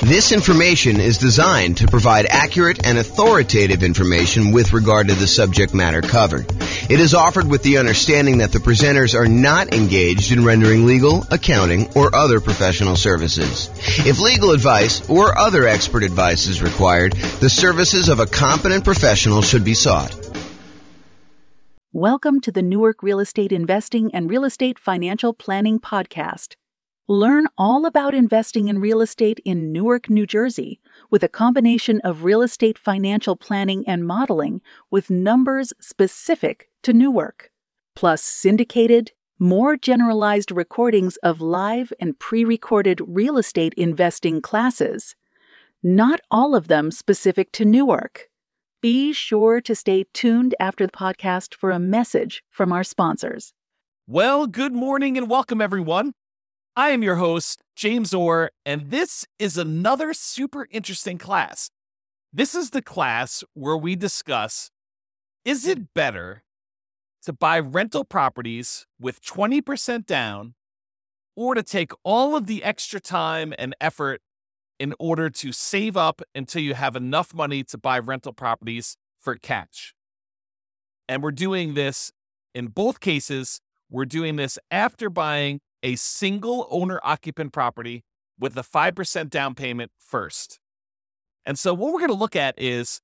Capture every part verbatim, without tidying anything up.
This information is designed to provide accurate and authoritative information with regard to the subject matter covered. It is offered with the understanding that the presenters are not engaged in rendering legal, accounting, or other professional services. If legal advice or other expert advice is required, the services of a competent professional should be sought. Welcome to the Newark Real Estate Investing and Real Estate Financial Planning Podcast. Learn all about investing in real estate in Newark, New Jersey, with a combination of real estate financial planning and modeling with numbers specific to Newark, plus syndicated, more generalized recordings of live and pre-recorded real estate investing classes, not all of them specific to Newark. Be sure to stay tuned after the podcast for a message from our sponsors. Well, good morning and welcome, everyone. I am your host, James Orr, and this is another super interesting class. This is the class where we discuss, is it better to buy rental properties with twenty percent down or to take all of the extra time and effort in order to save up until you have enough money to buy rental properties for cash? And we're doing this in both cases. We're doing this after buying a single owner-occupant property with a five percent down payment first. And so what we're going to look at is,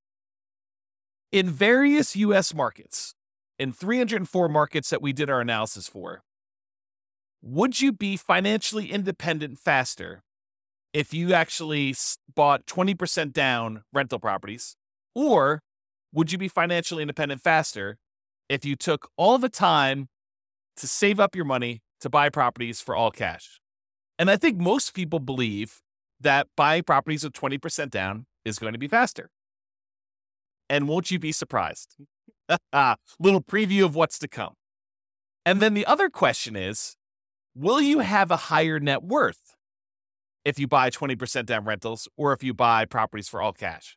in various U S markets, in three hundred four markets that we did our analysis for, would you be financially independent faster if you actually bought twenty percent down rental properties? Or would you be financially independent faster if you took all the time to save up your money to buy properties for all cash? And I think most people believe that buying properties with twenty percent down is going to be faster. And won't you be surprised? Little preview of what's to come. And then the other question is, will you have a higher net worth if you buy twenty percent down rentals or if you buy properties for all cash?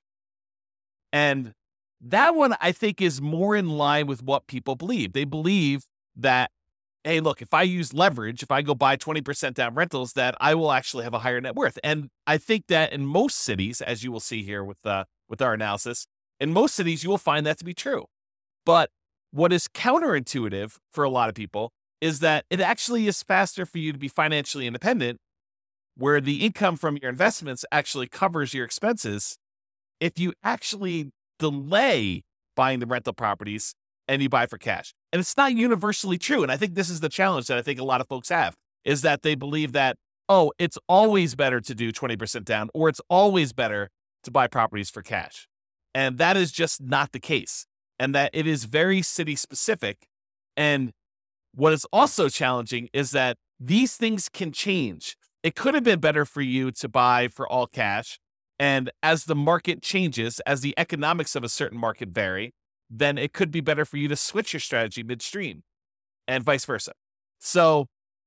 And that one, I think, is more in line with what people believe. They believe that, hey, look, if I use leverage, if I go buy twenty percent down rentals, that I will actually have a higher net worth. And I think that in most cities, as you will see here with uh, with our analysis, in most cities, you will find that to be true. But what is counterintuitive for a lot of people is that it actually is faster for you to be financially independent, where the income from your investments actually covers your expenses, if you actually delay buying the rental properties and you buy for cash. And it's not universally true. And I think this is the challenge that I think a lot of folks have, is that they believe that, oh, it's always better to do twenty percent down, or it's always better to buy properties for cash. And that is just not the case. And that it is very city specific. And what is also challenging is that these things can change. It could have been better for you to buy for all cash. And as the market changes, as the economics of a certain market vary, then it could be better for you to switch your strategy midstream and vice versa. So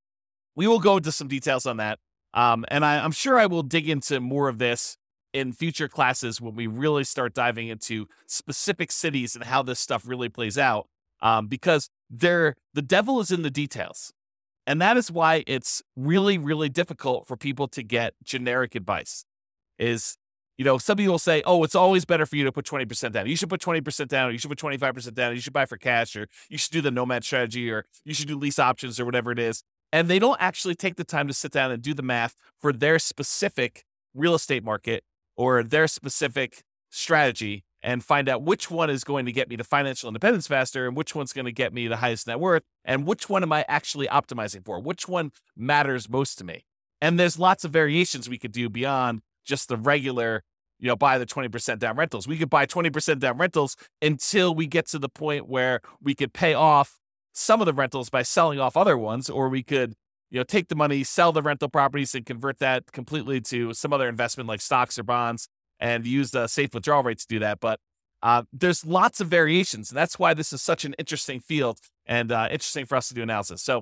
we will go into some details on that. Um, and I, I'm sure I will dig into more of this in future classes when we really start diving into specific cities and how this stuff really plays out. Um, because there, the devil is in the details. And that is why it's really, really difficult for people to get generic advice. Is, you know, some people will say, oh, it's always better for you to put twenty percent down. You should put twenty percent down, or you should put twenty-five percent down, you should buy for cash, or you should do the nomad strategy, or you should do lease options, or whatever it is. And they don't actually take the time to sit down and do the math for their specific real estate market or their specific strategy and find out which one is going to get me to financial independence faster and which one's going to get me the highest net worth and which one am I actually optimizing for? Which one matters most to me? And there's lots of variations we could do beyond just the regular, you know, buy the twenty percent down rentals. We could buy twenty percent down rentals until we get to the point where we could pay off some of the rentals by selling off other ones, or we could, you know, take the money, sell the rental properties and convert that completely to some other investment like stocks or bonds and use the safe withdrawal rate to do that. But uh, there's lots of variations. And that's why this is such an interesting field and uh, interesting for us to do analysis. So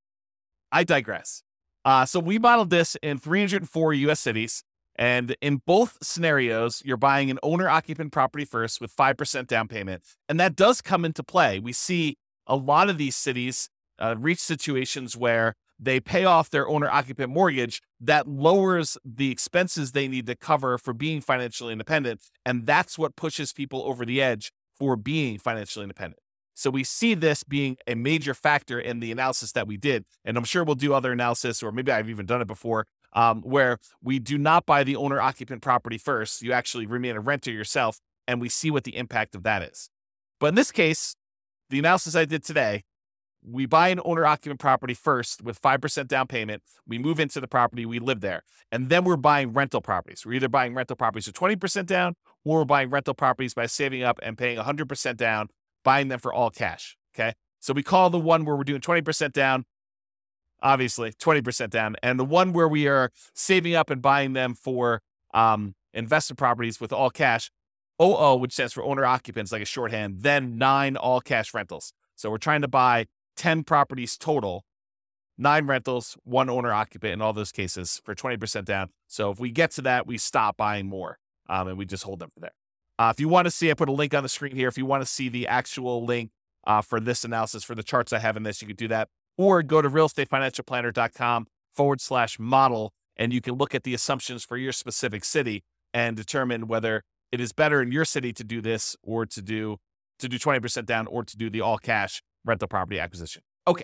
I digress. Uh, so we modeled this in three hundred four U S cities. And in both scenarios, you're buying an owner-occupant property first with five percent down payment. And that does come into play. We see a lot of these cities uh, reach situations where they pay off their owner-occupant mortgage, that lowers the expenses they need to cover for being financially independent, and that's what pushes people over the edge for being financially independent. So we see this being a major factor in the analysis that we did, and I'm sure we'll do other analysis, or maybe I've even done it before, um, where we do not buy the owner-occupant property first. You actually remain a renter yourself, and we see what the impact of that is. But in this case, the analysis I did today, we buy an owner-occupant property first with five percent down payment. We move into the property, we live there. And then we're buying rental properties. We're either buying rental properties with twenty percent down, or we're buying rental properties by saving up and paying one hundred percent down, buying them for all cash, okay? So we call the one where we're doing twenty percent down, obviously, twenty percent down. And the one where we are saving up and buying them for um, investment properties with all cash, O O, which stands for owner-occupants, like a shorthand, then nine all-cash rentals. So we're trying to buy ten properties total, nine rentals, one owner-occupant in all those cases for twenty percent down. So if we get to that, we stop buying more, um, and we just hold them for there. Uh, if you want to see, I put a link on the screen here. If you want to see the actual link uh, for this analysis, for the charts I have in this, you can do that. Or go to realestateFinancialPlanner.com forward slash model, and you can look at the assumptions for your specific city and determine whether it is better in your city to do this or to do to do twenty percent down or to do the all-cash rental property acquisition. Okay.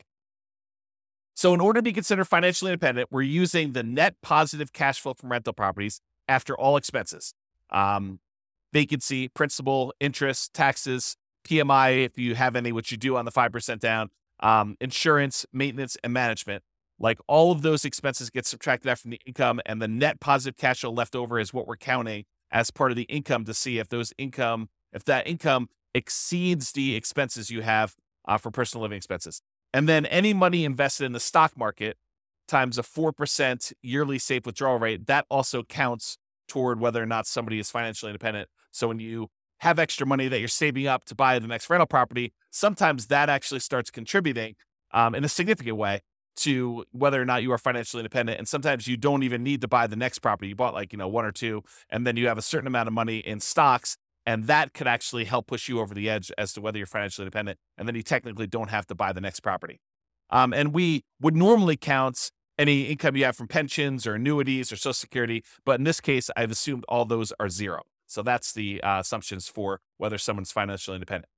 So in order to be considered financially independent, we're using the net positive cash flow from rental properties after all expenses. Um, vacancy, principal, interest, taxes, P M I, if you have any, which you do on the five percent down, um, insurance, maintenance, and management. Like all of those expenses get subtracted out from the income, and the net positive cash flow left over is what we're counting as part of the income to see if those income, if that income exceeds the expenses you have uh, for personal living expenses. And then any money invested in the stock market times a four percent yearly safe withdrawal rate, that also counts toward whether or not somebody is financially independent. So when you have extra money that you're saving up to buy the next rental property, sometimes that actually starts contributing um, in a significant way to whether or not you are financially independent. And sometimes you don't even need to buy the next property. You bought like, you know, one or two, and then you have a certain amount of money in stocks, and that could actually help push you over the edge as to whether you're financially independent. And then you technically don't have to buy the next property. Um, and we would normally count any income you have from pensions or annuities or Social Security, but in this case, I've assumed all those are zero. So that's the uh, assumptions for whether someone's financially independent.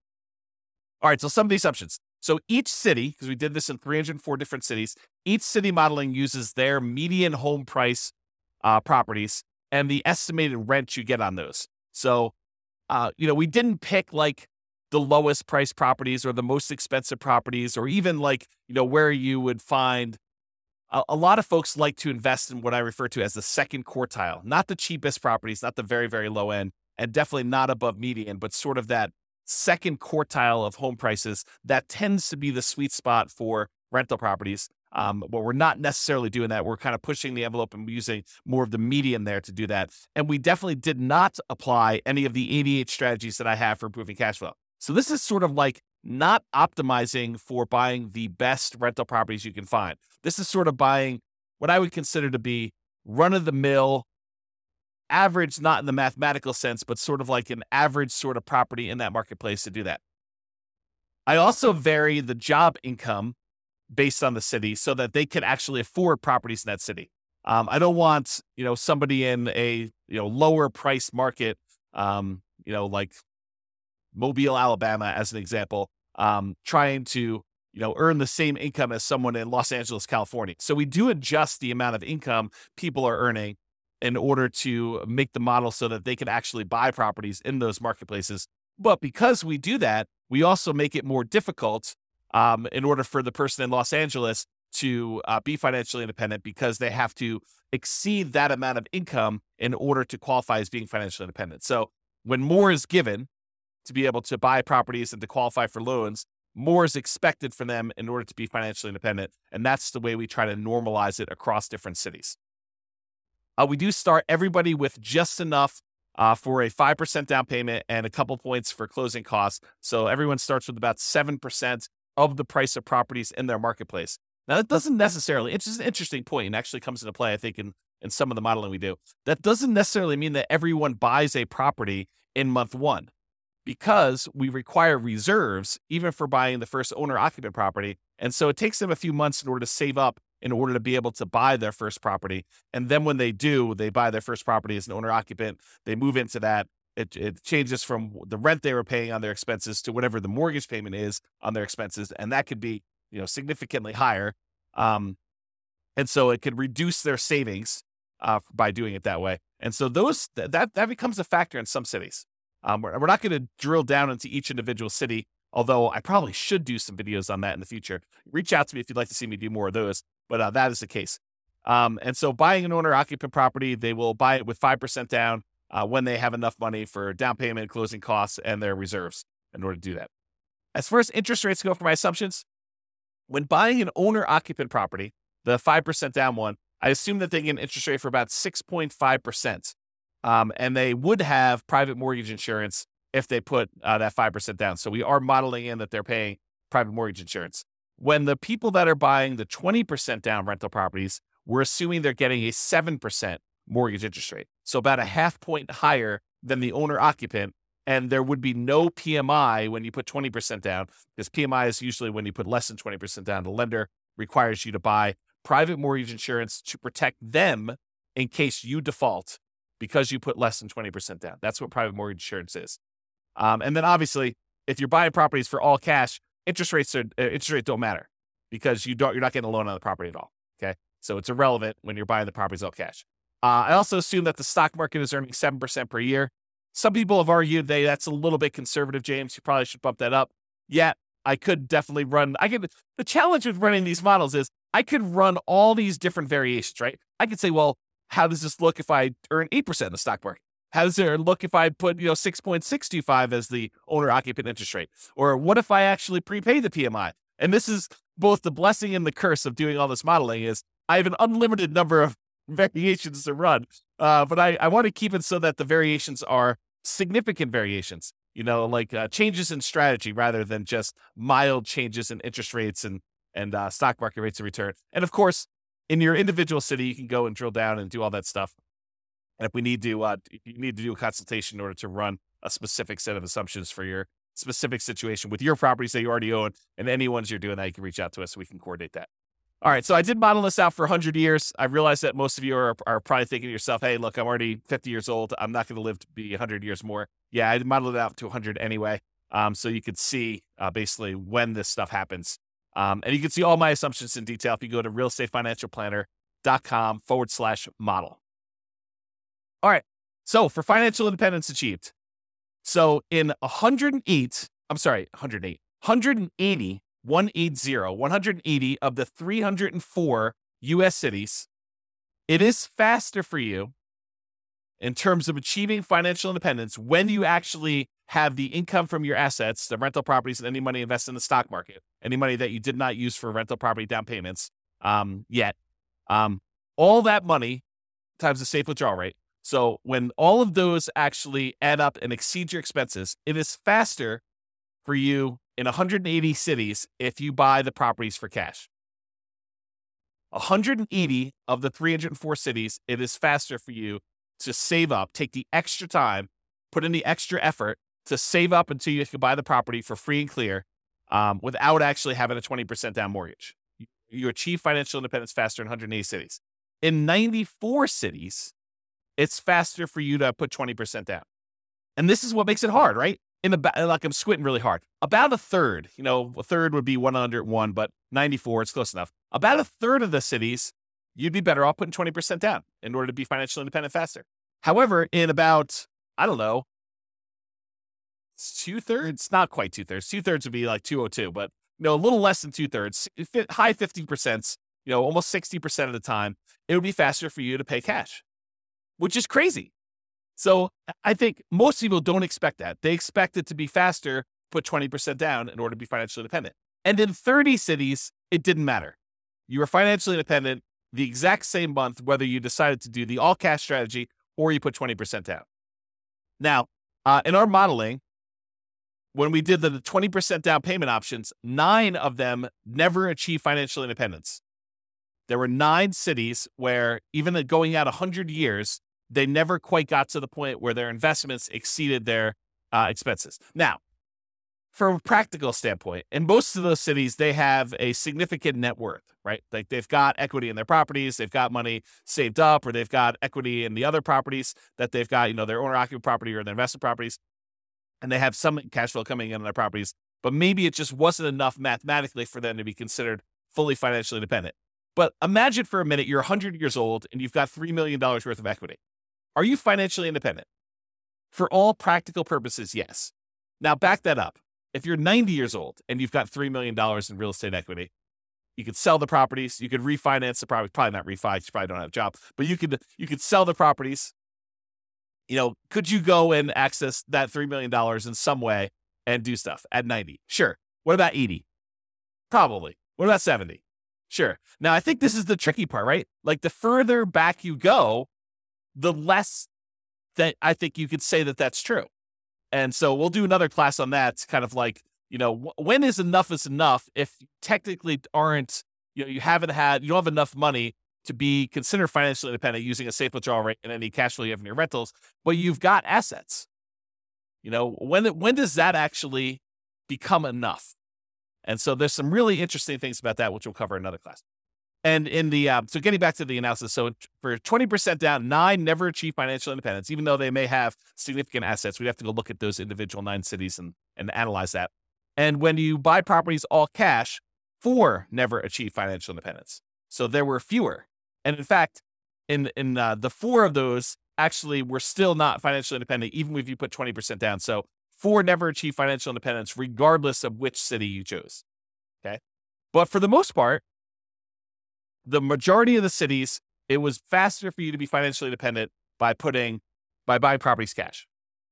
All right, so some of the assumptions. So each city, because we did this in three hundred four different cities, each city modeling uses their median home price uh, properties and the estimated rent you get on those. So, uh, you know, we didn't pick like the lowest price properties or the most expensive properties, or even like, you know, where you would find a, a lot of folks like to invest in what I refer to as the second quartile, not the cheapest properties, not the very, very low end, and definitely not above median, but sort of that second quartile of home prices. That tends to be the sweet spot for rental properties. Um, but we're not necessarily doing that. We're kind of pushing the envelope and using more of the median there to do that. And we definitely did not apply any of the eighty-eight strategies that I have for improving cash flow. So this is sort of like not optimizing for buying the best rental properties you can find. This is sort of buying what I would consider to be run-of-the-mill, average, not in the mathematical sense, but sort of like an average sort of property in that marketplace to do that. I also vary the job income based on the city so that they can actually afford properties in that city. Um, I don't want, you know, somebody in a, you know, lower price market, um, you know, like Mobile, Alabama, as an example, um, trying to, you know, earn the same income as someone in Los Angeles, California. So we do adjust the amount of income people are earning in order to make the model so that they can actually buy properties in those marketplaces. But because we do that, we also make it more difficult um, in order for the person in Los Angeles to uh, be financially independent, because they have to exceed that amount of income in order to qualify as being financially independent. So when more is given to be able to buy properties and to qualify for loans, more is expected from them in order to be financially independent. And that's the way we try to normalize it across different cities. Uh, we do start everybody with just enough uh, for a five percent down payment and a couple points for closing costs. So everyone starts with about seven percent of the price of properties in their marketplace. Now, that doesn't necessarily, it's just an interesting point and actually comes into play, I think, in, in some of the modeling we do. That doesn't necessarily mean that everyone buys a property in month one, because we require reserves even for buying the first owner-occupant property. And so it takes them a few months in order to save up in order to be able to buy their first property. And then when they do, they buy their first property as an owner occupant, they move into that. It, it changes from the rent they were paying on their expenses to whatever the mortgage payment is on their expenses. And that could be, you know, significantly higher. Um, and so it could reduce their savings uh, by doing it that way. And so those that that becomes a factor in some cities. Um, we're, we're not going to drill down into each individual city, although I probably should do some videos on that in the future. Reach out to me if you'd like to see me do more of those, but uh, that is the case. Um, and so buying an owner-occupant property, they will buy it with five percent down uh, when they have enough money for down payment, closing costs, and their reserves in order to do that. As far as interest rates go for my assumptions, when buying an owner-occupant property, the five percent down one, I assume that they get an interest rate for about six point five percent. Um, and they would have private mortgage insurance if they put uh, that five percent down. So we are modeling in that they're paying private mortgage insurance. When the people that are buying the twenty percent down rental properties, we're assuming they're getting a seven percent mortgage interest rate. So about a half point higher than the owner occupant. And there would be no P M I when you put twenty percent down, because P M I is usually when you put less than twenty percent down. The lender requires you to buy private mortgage insurance to protect them in case you default because you put less than twenty percent down. That's what private mortgage insurance is. Um, and then obviously, if you're buying properties for all cash, interest rates are, uh, interest rate don't matter because you don't, you're not getting a loan on the property at all. Okay. So it's irrelevant when you're buying the properties all cash. Uh, I also assume that the stock market is earning seven percent per year. Some people have argued they that's a little bit conservative, James. You probably should bump that up. Yeah, I could definitely run. I could. The challenge with running these models is I could run all these different variations, right? I could say, well, how does this look if I earn eight percent in the stock market? How does it look if I put, you know, six point six two five as the owner occupant interest rate? Or what if I actually prepay the P M I? And this is both the blessing and the curse of doing all this modeling is I have an unlimited number of variations to run. Uh, but I, I want to keep it so that the variations are significant variations, you know, like uh, changes in strategy rather than just mild changes in interest rates and, and uh, stock market rates of return. And of course, in your individual city, you can go and drill down and do all that stuff. And if we need to, uh, you need to do a consultation in order to run a specific set of assumptions for your specific situation with your properties that you already own and any ones you're doing that, you can reach out to us so we can coordinate that. All right. So I did model this out for one hundred years. I realize that most of you are, are probably thinking to yourself, hey, look, I'm already fifty years old. I'm not going to live to be one hundred years more. Yeah, I modeled it out to one hundred anyway. Um, so you could see uh, basically when this stuff happens. Um, and you can see all my assumptions in detail if you go to realestateFinancialPlanner.com forward slash model. All right. So for financial independence achieved. So in one hundred eight, I'm sorry, one hundred eight, one hundred eighty, one eighty, one hundred eighty of the three hundred four U S cities, it is faster for you in terms of achieving financial independence when you actually have the income from your assets, the rental properties, and any money invested in the stock market, any money that you did not use for rental property down payments um, yet. Um, all that money times the safe withdrawal rate. So when all of those actually add up and exceed your expenses, it is faster for you in one hundred eighty cities if you buy the properties for cash. one hundred eighty of the three hundred four cities, it is faster for you to save up, take the extra time, put in the extra effort to save up until you can buy the property for free and clear um, without actually having a twenty percent down mortgage. You, you achieve financial independence faster in one hundred eighty cities. In ninety-four cities, it's faster for you to put twenty percent down. And this is what makes it hard, right? In the like I'm squinting really hard. About a third, you know, a third would be one hundred one, but ninety-four, it's close enough. About a third of the cities, you'd be better off putting twenty percent down in order to be financially independent faster. However, in about, I don't know, two thirds, not quite two thirds. Two thirds would be like two oh two, but you know, a little less than two thirds, high fifty percent, you know, almost sixty percent of the time, it would be faster for you to pay cash, which is crazy. So I think most people don't expect that. They expect it to be faster, put twenty percent down in order to be financially independent. And in thirty cities, it didn't matter. You were financially independent the exact same month, whether you decided to do the all cash strategy or you put twenty percent down. Now, uh, in our modeling, when we did the twenty percent down payment options, nine of them never achieved financial independence. There were nine cities where even going out one hundred years, they never quite got to the point where their investments exceeded their uh, expenses. Now, from a practical standpoint, in most of those cities, they have a significant net worth, right? Like they've got equity in their properties, they've got money saved up, or they've got equity in the other properties that they've got, you know, their owner-occupied property or their investment properties, and they have some cash flow coming in on their properties, but maybe it just wasn't enough mathematically for them to be considered fully financially independent. But imagine for a minute you're one hundred years old and you've got three million dollars worth of equity. Are you financially independent? For all practical purposes, yes. Now back that up. If you're ninety years old and you've got three million dollars in real estate equity, you could sell the properties, you could refinance the property, probably not refi, you probably don't have a job, but you could you could sell the properties. You know, could you go and access that three million dollars in some way and do stuff at ninety? Sure. What about eighty? Probably. What about seventy? Sure. Now, I think this is the tricky part, right? Like the further back you go, the less that I think you could say that that's true. And so we'll do another class on that. It's kind of like, you know, when is enough is enough if you technically aren't, you know, you haven't had, you don't have enough money to be considered financially independent using a safe withdrawal rate and any cash flow you have in your rentals, but you've got assets. You know, when, when does that actually become enough? And so there's some really interesting things about that, which we'll cover in another class. And in the, uh, so getting back to the analysis, so for twenty percent down, nine never achieve financial independence, even though they may have significant assets. We'd have to go look at those individual nine cities and, and analyze that. And when you buy properties all cash, four never achieve financial independence. So there were fewer. And in fact, in, in uh, the four of those actually were still not financially independent, even if you put twenty percent down. So four never achieve financial independence, regardless of which city you chose. Okay. But for the most part, the majority of the cities, it was faster for you to be financially independent by putting, by buying properties cash.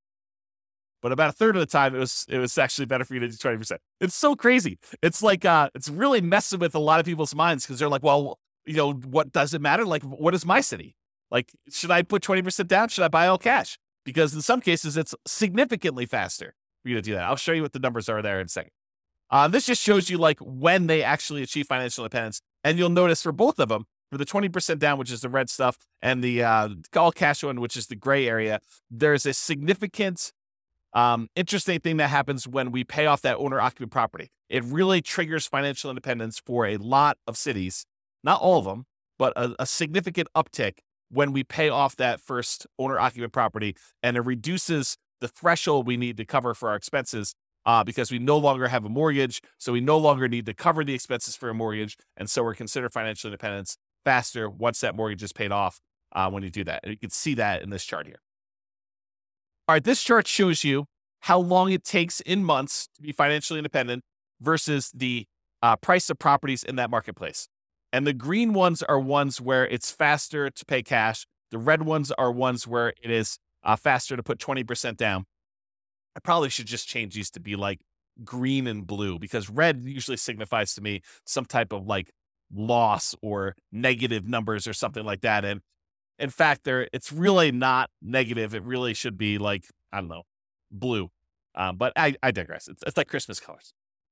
But about a third of the time, it was it was actually better for you to do twenty percent. It's so crazy. It's like, uh, it's really messing with a lot of people's minds because they're like, well, you know, what does it matter? Like, what is my city? Like, should I put twenty percent down? Should I buy all cash? Because in some cases, it's significantly faster for you to do that. I'll show you what the numbers are there in a second. Uh, this just shows you like when they actually achieve financial independence. And you'll notice for both of them, for the twenty percent down, which is the red stuff, and the uh, all cash one, which is the gray area, there's a significant, um, interesting thing that happens when we pay off that owner-occupied property. It really triggers financial independence for a lot of cities, not all of them, but a, a significant uptick when we pay off that first owner-occupied property, and it reduces the threshold we need to cover for our expenses. Uh, because we no longer have a mortgage, so we no longer need to cover the expenses for a mortgage, and so we're considered financial independence faster once that mortgage is paid off uh, when you do that. And you can see that in this chart here. All right, this chart shows you how long it takes in months to be financially independent versus the uh, price of properties in that marketplace. And the green ones are ones where it's faster to pay cash. The red ones are ones where it is uh, faster to put twenty percent down. I probably should just change these to be like green and blue because red usually signifies to me some type of like loss or negative numbers or something like that. And in fact, there it's really not negative. It really should be like, I don't know, blue. Um, but I, I digress. It's, it's like Christmas colors.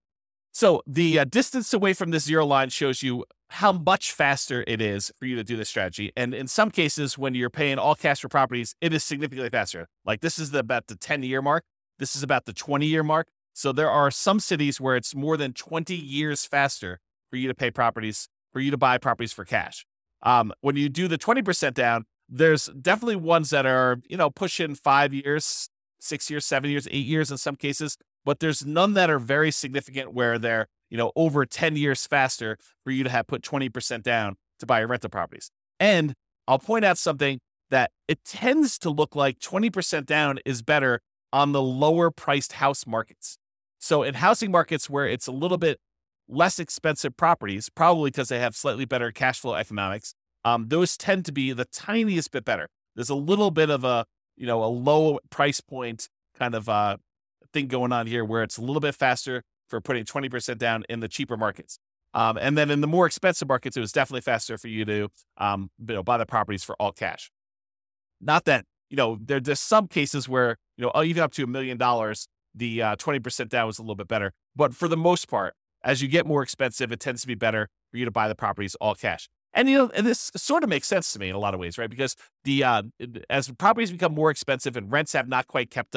So the uh, distance away from this zero line shows you how much faster it is for you to do this strategy. And in some cases, when you're paying all cash for properties, it is significantly faster. Like this is the, about the ten year mark. This is about the twenty year mark. So there are some cities where it's more than twenty years faster for you to pay properties, for you to buy properties for cash. Um, when you do the twenty percent down, there's definitely ones that are, you know, pushing five years, six years, seven years, eight years in some cases, but there's none that are very significant where they're, you know, over ten years faster for you to have put twenty percent down to buy your rental properties. And I'll point out something that it tends to look like twenty percent down is better on the lower priced house markets. So in housing markets where it's a little bit less expensive properties, probably because they have slightly better cash flow economics, um, those tend to be the tiniest bit better. There's a little bit of a, you know, a low price point kind of uh, thing going on here where it's a little bit faster for putting twenty percent down in the cheaper markets. Um, and then in the more expensive markets, it was definitely faster for you to um, you know, buy the properties for all cash. Not that, you know, there, there's some cases where, you know, even up to a million dollars, the uh, twenty percent down was a little bit better. But for the most part, as you get more expensive, it tends to be better for you to buy the properties all cash. And, you know, and this sort of makes sense to me in a lot of ways, right? Because the uh, as properties become more expensive and rents have not quite kept up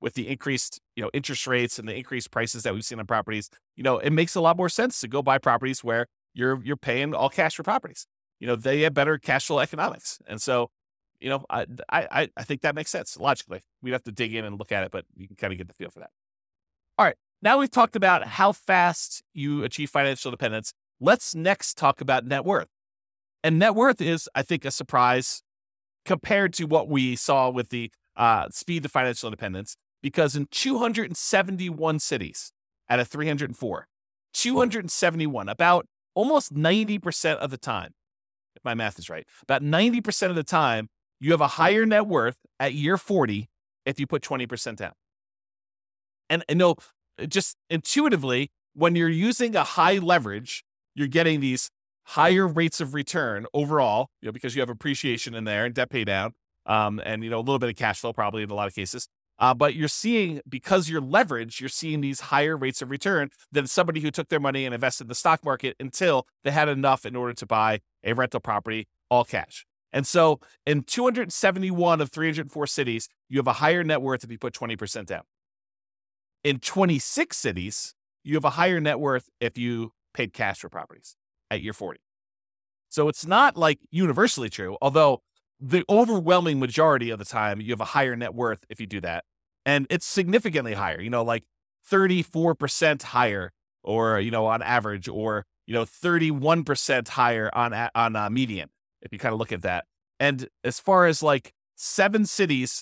with the increased, you know, interest rates and the increased prices that we've seen on properties, you know, it makes a lot more sense to go buy properties where you're you're paying all cash for properties. You know, they have better cash flow economics. And so, you know, I I I think that makes sense logically. We'd have to dig in and look at it, but you can kind of get the feel for that. All right. Now we've talked about how fast you achieve financial independence. Let's next talk about net worth. And net worth is, I think, a surprise compared to what we saw with the uh, speed to financial independence, because in two hundred seventy-one cities out of three hundred four, two hundred seventy-one, about almost ninety percent of the time, if my math is right, about ninety percent of the time, you have a higher net worth at year forty if you put twenty percent down. And, and no, just intuitively, when you're using a high leverage, you're getting these higher rates of return overall, you know, because you have appreciation in there and debt pay down, um, and, you know, a little bit of cash flow probably in a lot of cases. Uh, but you're seeing, because you're leveraged, you're seeing these higher rates of return than somebody who took their money and invested in the stock market until they had enough in order to buy a rental property all cash. And so in two hundred seventy-one of three hundred four cities, you have a higher net worth if you put twenty percent down. In twenty-six cities, you have a higher net worth if you paid cash for properties at year forty. So it's not like universally true, although the overwhelming majority of the time you have a higher net worth if you do that. And it's significantly higher, you know, like thirty-four percent higher, or, you know, on average, or, you know, thirty-one percent higher on, on uh, median, if you kind of look at that. And as far as like seven cities,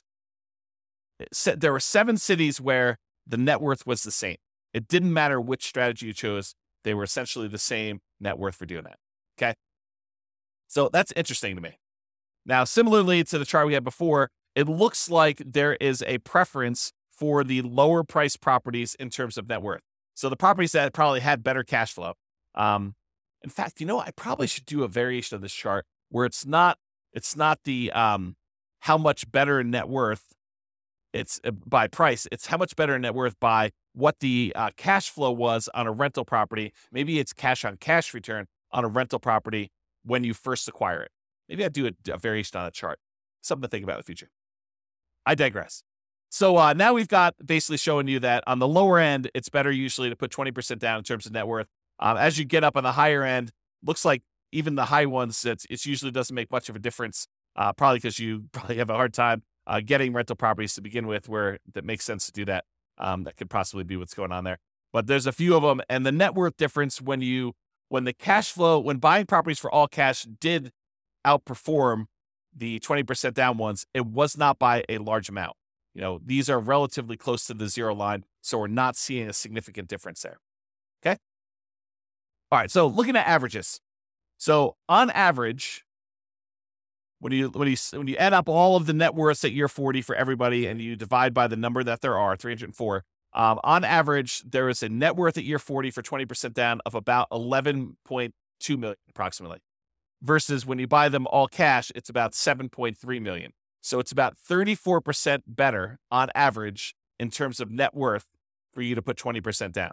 there were seven cities where the net worth was the same. It didn't matter which strategy you chose. They were essentially the same net worth for doing that. Okay. So that's interesting to me. Now, similarly to the chart we had before, it looks like there is a preference for the lower priced properties in terms of net worth. So the properties that probably had better cash flow. Um, in fact, you know, I probably should do a variation of this chart where it's not, it's not the, um, how much better net worth it's uh, by price. It's how much better net worth by what the uh, cash flow was on a rental property. Maybe it's cash on cash return on a rental property when you first acquire it. Maybe I'd do a, a variation on a chart. Something to think about in the future. I digress. So uh, now we've got basically showing you that on the lower end, it's better usually to put twenty percent down in terms of net worth. Um, as you get up on the higher end, looks like even the high ones, it's, it usually doesn't make much of a difference, uh, probably because you probably have a hard time uh, getting rental properties to begin with where that makes sense to do that. Um, that could possibly be what's going on there. But there's a few of them. And the net worth difference when you, when the cash flow, when buying properties for all cash did outperform the twenty percent down ones, it was not by a large amount. You know, these are relatively close to the zero line, so we're not seeing a significant difference there. Okay. All right. So looking at averages. So on average, when you when you when you add up all of the net worths at year forty for everybody, and you divide by the number that there are, three hundred four, um, on average, there is a net worth at year forty for twenty percent down of about eleven point two million approximately. Versus when you buy them all cash, it's about seven point three million. So it's about thirty-four percent better on average in terms of net worth for you to put twenty percent down.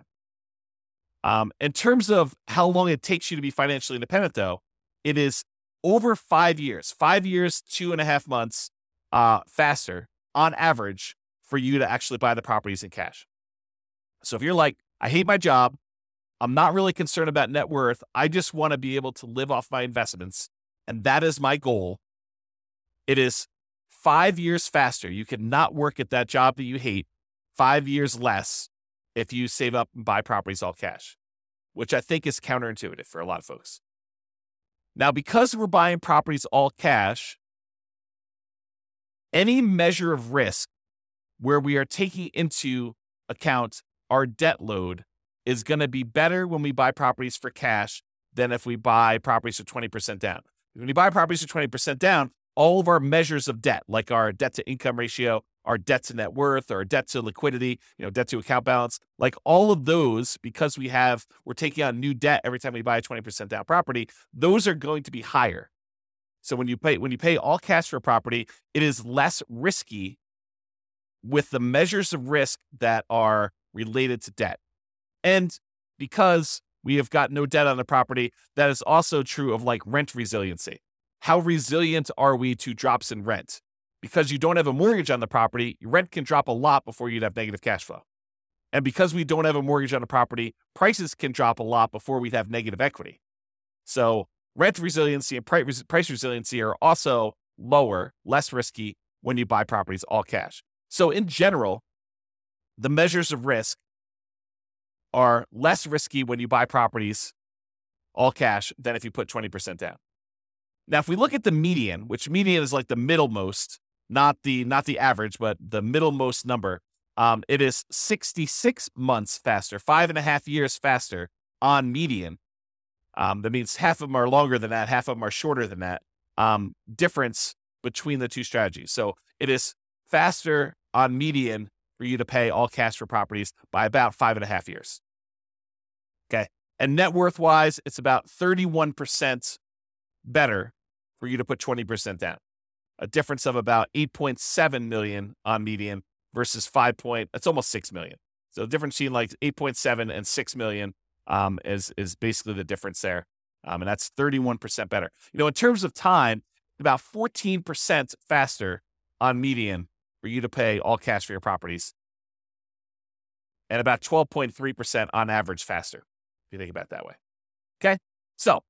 Um, in terms of how long it takes you to be financially independent, though, it is over five years, five years, two and a half months uh, faster on average for you to actually buy the properties in cash. So if you're like, I hate my job, I'm not really concerned about net worth, I just want to be able to live off my investments, and that is my goal, it is five years faster. You cannot work at that job that you hate five years less if you save up and buy properties all cash, which I think is counterintuitive for a lot of folks. Now, because we're buying properties all cash, any measure of risk where we are taking into account our debt load is going to be better when we buy properties for cash than if we buy properties for twenty percent down. When you buy properties for twenty percent down, all of our measures of debt, like our debt to income ratio, our debt to net worth, or debt to liquidity, you know, debt to account balance, like all of those, because we have, we're taking on new debt every time we buy a twenty percent down property, those are going to be higher. So when you pay, when you pay all cash for a property, it is less risky with the measures of risk that are related to debt. And because we have got no debt on the property, that is also true of like rent resiliency. How resilient are we to drops in rent? because you don't have a mortgage on the property, your rent can drop a lot before you'd have negative cash flow. And because we don't have a mortgage on the property, prices can drop a lot before we'd have negative equity. So rent resiliency and price price resiliency are also lower, less risky when you buy properties all cash. So in general, the measures of risk are less risky when you buy properties all cash than if you put twenty percent down. Now, if we look at the median, which median is like the middlemost, not the not the average, but the middlemost number, um, it is sixty-six months faster, five and a half years faster on median. Um, that means half of them are longer than that, half of them are shorter than that. Um, difference between the two strategies. So it is faster on median for you to pay all cash for properties by about five and a half years. Okay. And net worth wise, it's about thirty-one percent better for you to put twenty percent down. A difference of about eight point seven million on median versus five point, it's almost six million. So the difference between like eight point seven and six million um, is, is basically the difference there. Um, and that's thirty-one percent better. You know, in terms of time, about fourteen percent faster on median for you to pay all cash for your properties. And about twelve point three percent on average faster, if you think about it that way. Okay. So,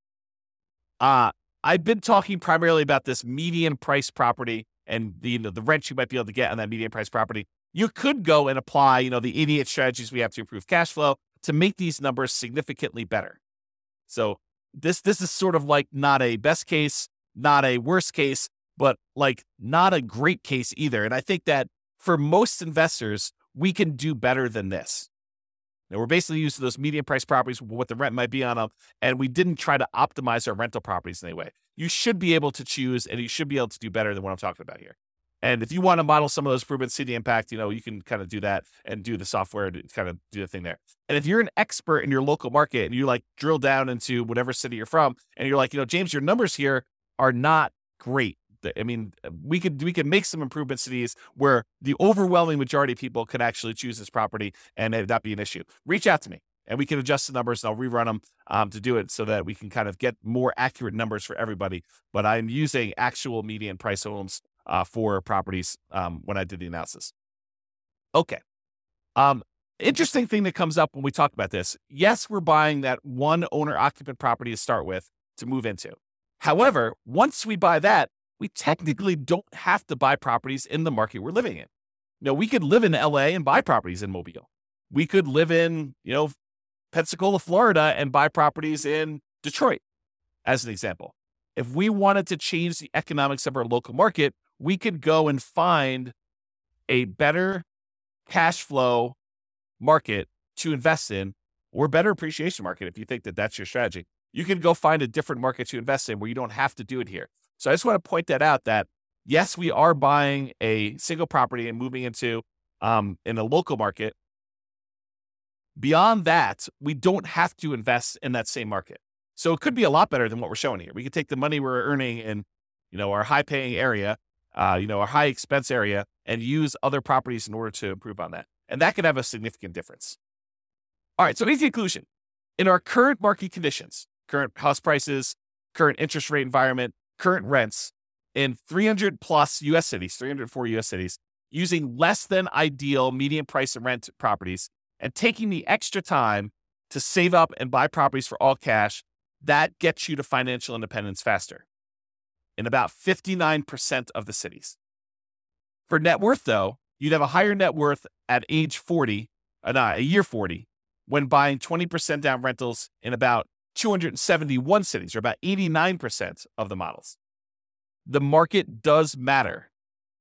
uh, I've been talking primarily about this median price property and the, you know, the rent you might be able to get on that median price property. You could go and apply, you know, the eighty-eight strategies we have to improve cash flow to make these numbers significantly better. So this, this is sort of like not a best case, not a worst case, but like not a great case either. And I think that for most investors, we can do better than this. Now, we're basically using those median price properties, what the rent might be on them, and we didn't try to optimize our rental properties in any way. You should be able to choose, and you should be able to do better than what I'm talking about here. And if you want to model some of those improvements, see the impact, you know, you can kind of do that and do the software to kind of do the thing there. And if you're an expert in your local market and you like drill down into whatever city you're from, and you're like, you know, James, your numbers here are not great. I mean, we could we could make some improvements to these where the overwhelming majority of people could actually choose this property and it not be an issue. Reach out to me and we can adjust the numbers and I'll rerun them um, to do it so that we can kind of get more accurate numbers for everybody. But I'm using actual median price homes uh, for properties um, when I did the analysis. Okay. Um, interesting thing that comes up when we talk about this. Yes, we're buying that one owner occupant property to start with to move into. However, once we buy that, we technically don't have to buy properties in the market we're living in. You know, we could live in L A and buy properties in Mobile. We could live in, you know, Pensacola, Florida and buy properties in Detroit, as an example. If we wanted to change the economics of our local market, we could go and find a better cash flow market to invest in or better appreciation market if you think that that's your strategy. You can go find a different market to invest in where you don't have to do it here. So I just want to point that out that, yes, we are buying a single property and moving into um, in a local market. Beyond that, we don't have to invest in that same market. So it could be a lot better than what we're showing here. We could take the money we're earning in, you know, our high paying area, uh, you know, our high expense area and use other properties in order to improve on that. And that could have a significant difference. All right. So easy conclusion. In our current market conditions, current house prices, current interest rate environment, current rents in three hundred plus U S cities, three hundred four U S cities, using less than ideal median price and rent properties and taking the extra time to save up and buy properties for all cash, that gets you to financial independence faster in about fifty-nine percent of the cities. For net worth, though, you'd have a higher net worth at age forty, uh, not a year forty, when buying twenty percent down rentals in about two hundred seventy-one cities, or about eighty-nine percent of the models. The market does matter.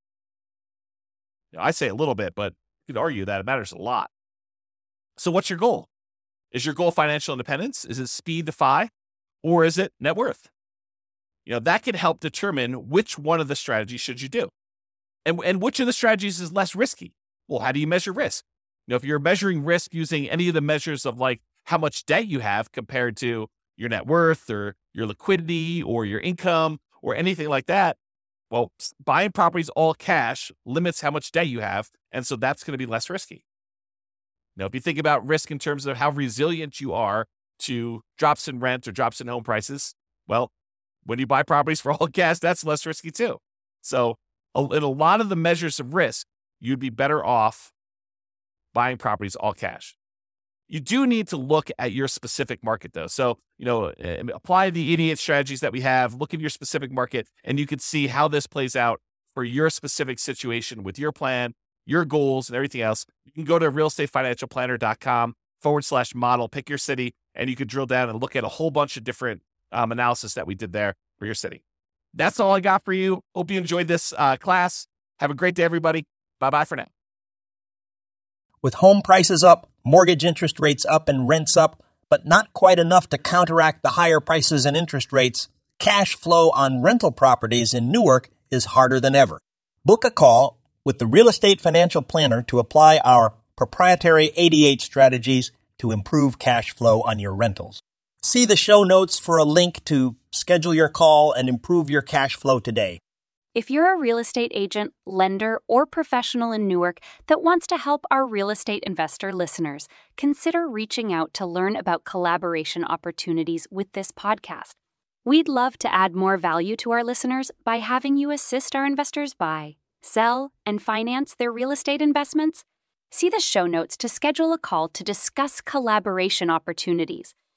You know, I say a little bit, but you could argue that it matters a lot. So what's your goal? Is your goal financial independence? Is it speed to F I? Or is it net worth? You know, that can help determine which one of the strategies should you do. And, and which of the strategies is less risky? Well, how do you measure risk? You know, if you're measuring risk using any of the measures of like how much debt you have compared to your net worth or your liquidity or your income or anything like that, well, buying properties all cash limits how much debt you have. And so that's going to be less risky. Now, if you think about risk in terms of how resilient you are to drops in rent or drops in home prices, well, when you buy properties for all cash, that's less risky too. So a, in a lot of the measures of risk, you'd be better off buying properties all cash. You do need to look at your specific market, though. So, you know, apply the eighty-eight strategies that we have, look at your specific market, and you can see how this plays out for your specific situation with your plan, your goals, and everything else. You can go to realestatefinancialplanner.com forward slash model, pick your city, and you can drill down and look at a whole bunch of different um, analysis that we did there for your city. That's all I got for you. Hope you enjoyed this uh, class. Have a great day, everybody. Bye-bye for now. With home prices up, mortgage interest rates up, and rents up, but not quite enough to counteract the higher prices and interest rates, cash flow on rental properties in Newark is harder than ever. Book a call with the Real Estate Financial Planner to apply our proprietary eighty-eight strategies to improve cash flow on your rentals. See the show notes for a link to schedule your call and improve your cash flow today. If you're a real estate agent, lender, or professional in Newark that wants to help our real estate investor listeners, consider reaching out to learn about collaboration opportunities with this podcast. We'd love to add more value to our listeners by having you assist our investors buy, sell, and finance their real estate investments. See the show notes to schedule a call to discuss collaboration opportunities.